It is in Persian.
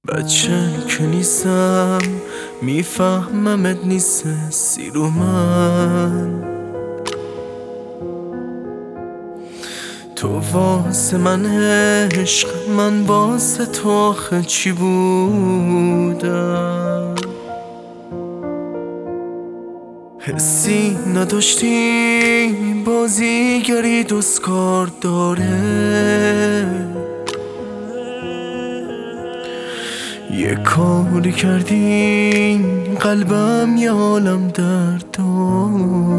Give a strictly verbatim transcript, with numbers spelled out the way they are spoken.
بچه که نیستم میفهممت نیستی رو من. تو واسه من عشق، من واسه تو آخه چی بودم؟ حسی نداشتی بازیگری دوستکار داره. یه کاری کردی قلبم یه عالم درد داره.